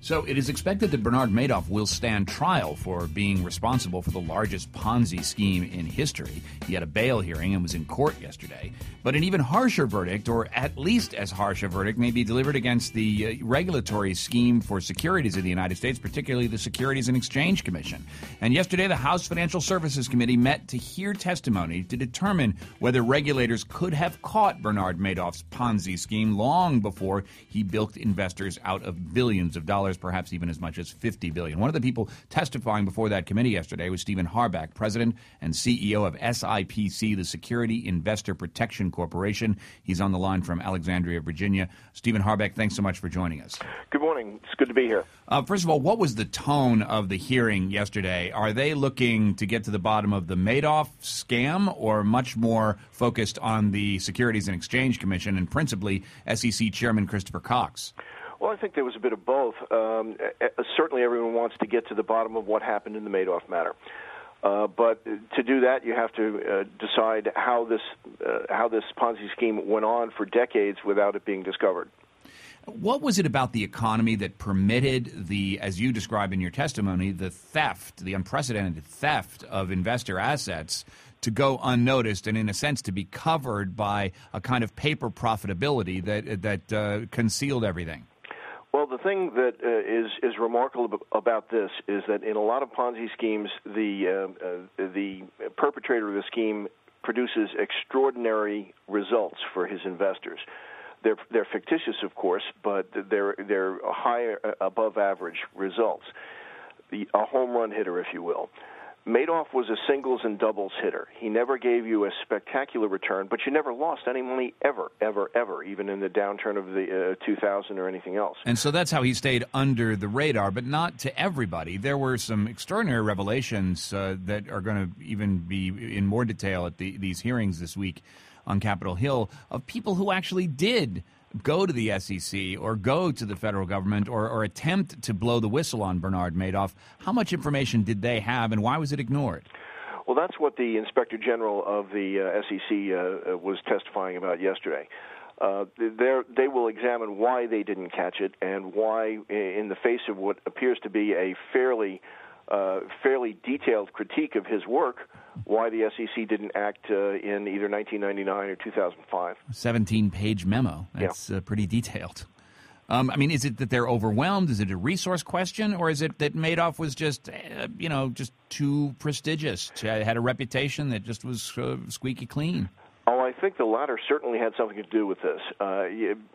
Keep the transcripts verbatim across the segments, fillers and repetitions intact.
So it is expected that Bernard Madoff will stand trial for being responsible for the largest Ponzi scheme in history. He had a bail hearing and was in court yesterday. But an even harsher verdict, or at least as harsh a verdict, may be delivered against the uh, regulatory scheme for securities in the United States, particularly the Securities and Exchange Commission. And yesterday, the House Financial Services Committee met to hear testimony to determine whether regulators could have caught Bernard Madoff's Ponzi scheme long before he bilked investors out of billions of dollars, perhaps even as much as fifty billion dollars. One of the people testifying before that committee yesterday was Stephen Harback, president and C E O of S I P C, the Security Investor Protection Corporation. He's on the line from Alexandria, Virginia. Stephen Harback, thanks so much for joining us. Good morning. It's good to be here. Uh, first of all, what was the tone of the hearing yesterday? Are they looking to get to the bottom of the Madoff scam, or much more focused on the Securities and Exchange Commission and principally S E C Chairman Christopher Cox? Well, I think there was a bit of both. Um, certainly everyone wants to get to the bottom of what happened in the Madoff matter. Uh, but to do that, you have to uh, decide how this uh, how this Ponzi scheme went on for decades without it being discovered. What was it about the economy that permitted the, as you describe in your testimony, the theft, the unprecedented theft of investor assets to go unnoticed and, in a sense, to be covered by a kind of paper profitability that that uh, concealed everything? Well, the thing that uh, is is remarkable about this is that in a lot of Ponzi schemes, the uh, uh, the perpetrator of the scheme produces extraordinary results for his investors. They're they're fictitious, of course, but they're they're high above average results. The, a home run hitter, if you will. Madoff was a singles and doubles hitter. He never gave you a spectacular return, but you never lost any money ever, ever, ever, even in the downturn of the uh, two thousand or anything else. And so that's how he stayed under the radar, but not to everybody. There were some extraordinary revelations uh, that are going to even be in more detail at the, these hearings this week on Capitol Hill of people who actually did go to the S E C or go to the federal government or, or attempt to blow the whistle on Bernard Madoff. How much information did they have, and why was it ignored? Well, that's what the Inspector General of the uh, S E C uh, was testifying about yesterday. Uh, they will examine why they didn't catch it and why, in the face of what appears to be a fairly Uh, fairly detailed critique of his work, why the S E C didn't act uh, in either nineteen ninety-nine or two thousand five. seventeen-page memo. That's yeah. uh, pretty detailed. Um, I mean, is it that they're overwhelmed? Is it a resource question? Or is it that Madoff was just, uh, you know, just too prestigious, had a reputation that just was uh, squeaky clean? Oh, I think the latter certainly had something to do with this. Uh,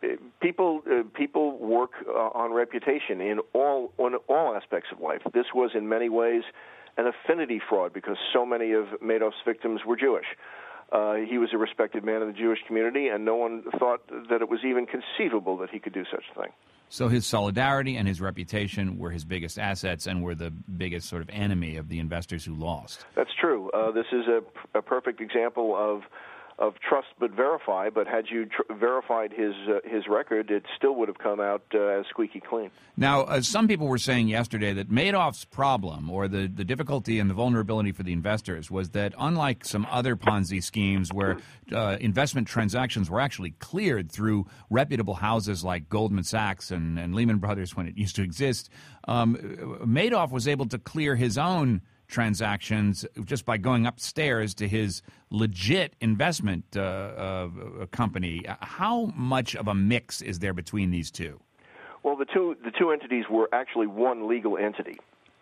people uh, people work uh, on reputation in all on all aspects of life. This was in many ways an affinity fraud because so many of Madoff's victims were Jewish. Uh, he was a respected man in the Jewish community, and no one thought that it was even conceivable that he could do such a thing. So his solidarity and his reputation were his biggest assets and were the biggest sort of enemy of the investors who lost. That's true. Uh, this is a, a perfect example of of trust but verify, but had you tr- verified his uh, his record, it still would have come out uh, as squeaky clean. Now, uh, some people were saying yesterday that Madoff's problem, or the, the difficulty and the vulnerability for the investors, was that unlike some other Ponzi schemes where uh, investment transactions were actually cleared through reputable houses like Goldman Sachs and, and Lehman Brothers when it used to exist, um, Madoff was able to clear his own transactions just by going upstairs to his legit investment uh, uh, company. How much of a mix is there between these two? Well, the two the two entities were actually one legal entity.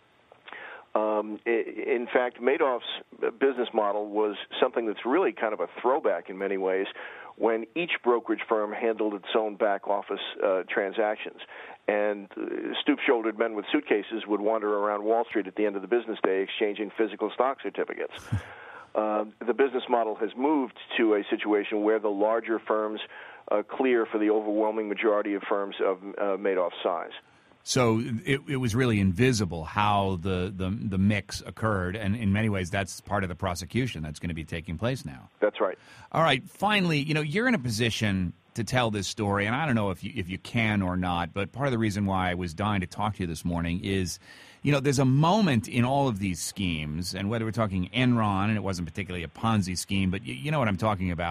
Um, in fact, Madoff's business model was something that's really kind of a throwback in many ways, when each brokerage firm handled its own back office uh, transactions. And uh, stoop-shouldered men with suitcases would wander around Wall Street at the end of the business day exchanging physical stock certificates. uh, the business model has moved to a situation where the larger firms uh, clear for the overwhelming majority of firms of uh, Madoff's size. So it, it was really invisible how the, the, the mix occurred, and in many ways that's part of the prosecution that's going to be taking place now. That's right. All right, finally, you know, you're in a position to tell this story, and I don't know if you, if you can or not, but part of the reason why I was dying to talk to you this morning is, you know, there's a moment in all of these schemes, and whether we're talking Enron, and it wasn't particularly a Ponzi scheme, but you, you know what I'm talking about,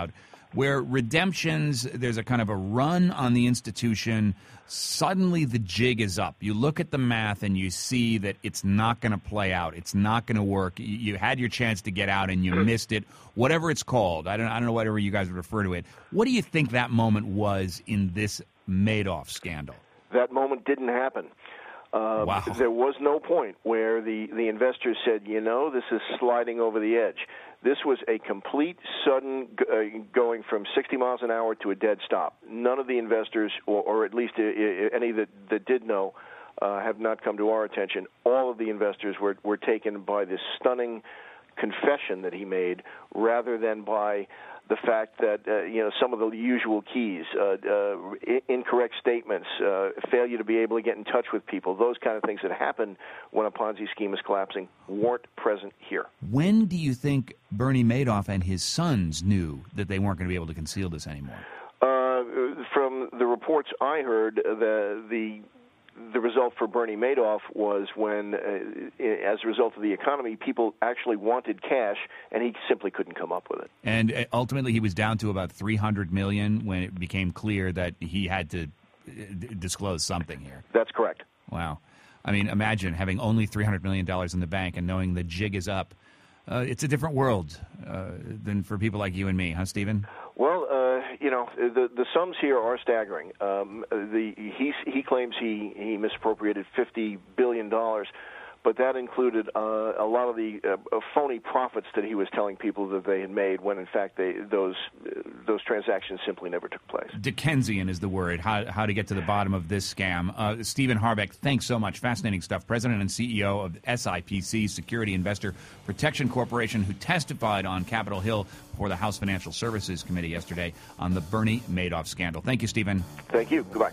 where redemptions, there's a kind of a run on the institution. Suddenly the jig is up. You look at the math and you see that it's not going to play out. It's not going to work. You, you had your chance to get out and you missed it. Whatever it's called, I don't, I don't know whatever you guys would refer to it. What do you think that moment was in this Madoff scandal? That moment didn't happen. Uh, wow. There was no point where the, the investors said, you know, this is sliding over the edge. This was a complete, sudden uh, going from sixty miles an hour to a dead stop. None of the investors, or, or at least uh, any that, that did know, uh, have not come to our attention. All of the investors were, were taken by this stunning confession that he made rather than by the fact that, uh, you know, some of the usual keys, uh, uh, incorrect statements, uh, failure to be able to get in touch with people, those kind of things that happen when a Ponzi scheme is collapsing weren't present here. When do you think Bernie Madoff and his sons knew that they weren't going to be able to conceal this anymore? Uh, from the reports I heard, the the The result for Bernie Madoff was when, uh, as a result of the economy, people actually wanted cash, and he simply couldn't come up with it. And ultimately, he was down to about three hundred million dollars when it became clear that he had to d- disclose something here. That's correct. Wow. I mean, imagine having only three hundred million dollars in the bank and knowing the jig is up. Uh, it's a different world uh, than for people like you and me, huh, Stephen? Well, uh, you know, the the sums here are staggering. Um, the he he claims he he misappropriated fifty billion dollars, but that included uh, a lot of the uh, phony profits that he was telling people that they had made, when in fact they those uh, those transactions simply never took place. Dickensian is the word. How how to get to the bottom of this scam? Uh, Stephen Harbeck, thanks so much. Fascinating stuff. President and C E O of S I P C, Security Investor Protection Corporation, who testified on Capitol Hill before the House Financial Services Committee yesterday on the Bernie Madoff scandal. Thank you, Stephen. Thank you. Goodbye.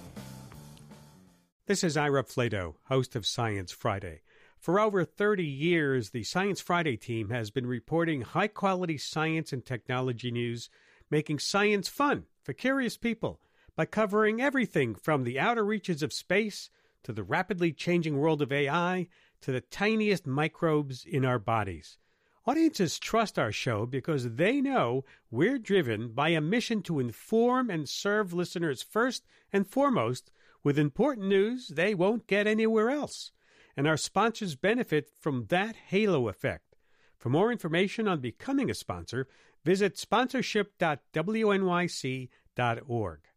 This is Ira Flato, host of Science Friday. For over thirty years, the Science Friday team has been reporting high-quality science and technology news, making science fun for curious people by covering everything from the outer reaches of space to the rapidly changing world of A I to the tiniest microbes in our bodies. Audiences trust our show because they know we're driven by a mission to inform and serve listeners first and foremost with important news they won't get anywhere else. And our sponsors benefit from that halo effect. For more information on becoming a sponsor, visit sponsorship dot w n y c dot org.